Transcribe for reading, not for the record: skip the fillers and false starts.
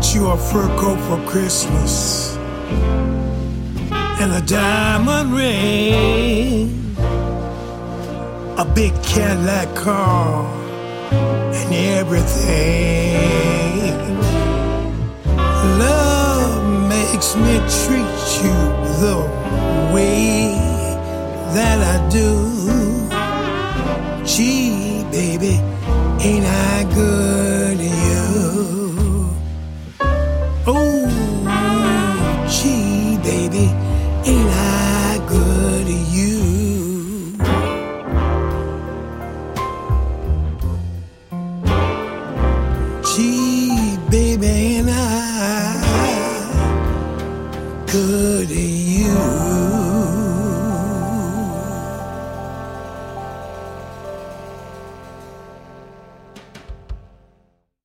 get you a fur coat for Christmas and a diamond ring, a big Cadillac car, and everything. Love makes me treat you the way that I do. Gee, baby, ain't I good to you? Oh, gee, baby, ain't I good to you? Gee, baby, ain't I good?